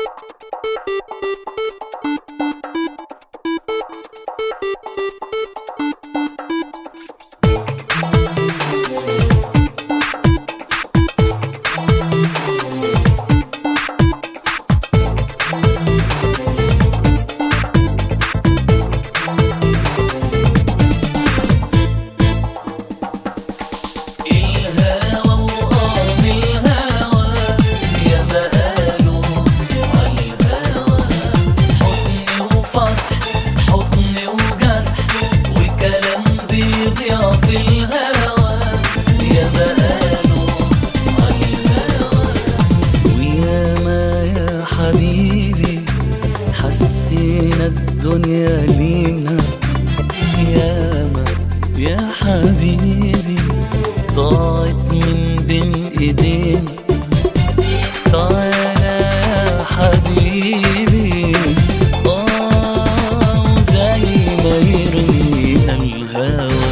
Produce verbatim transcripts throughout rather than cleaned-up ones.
الدنيا لينا ياما يا حبيبي ضاعت من بين ايدينا. تعالى يا حبيبي اه زي ما يرمينا الهوى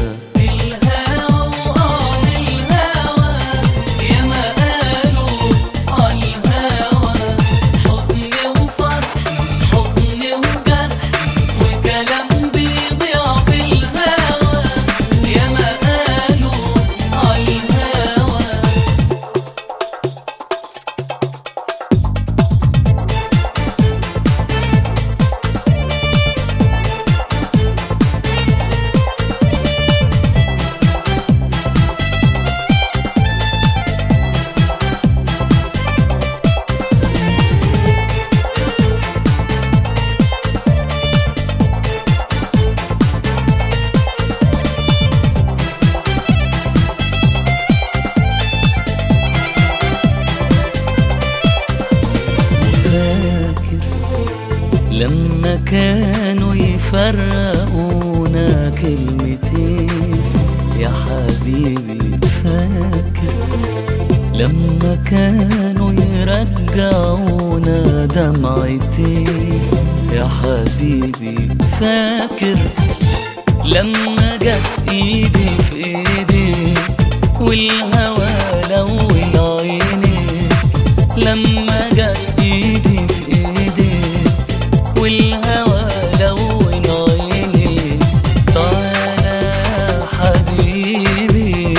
لما كانوا يفرقونا كلمتين يا حبيبي فاكر لما كانوا يرجعونا دمعتين يا حبيبي فاكر لما جت ايدي في ايدي والهوى لون عيني لما جت ايدي في ايدي والهوى لون عيني. تعالى يا حبيبي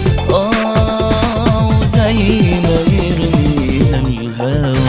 اه زي ما يرمينا الهوى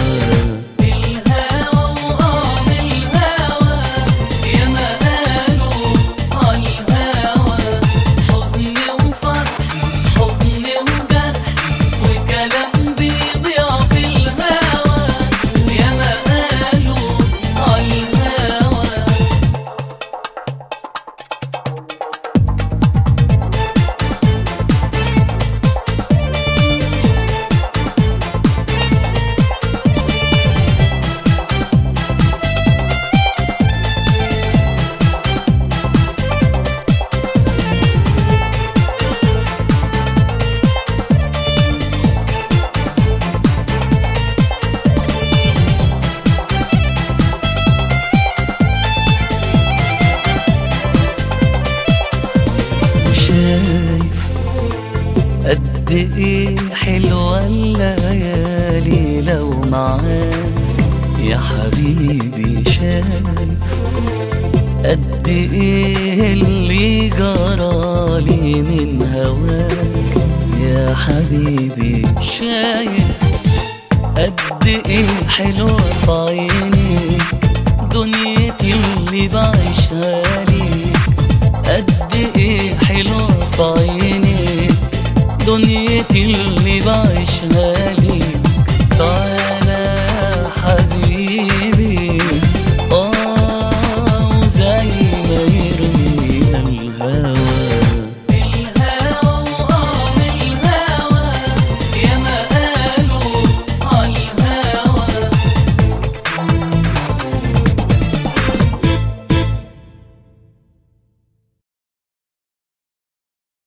قد ايه حلوة الليالي لو معاك يا حبيبي شايف قد ايه اللي جرالي من هواك يا حبيبي شايف قد ايه حلوة في عينيك دنيتي اللي بعيشها ليك قد ايه حلوة في عينيك دنيتي اللي بعيشها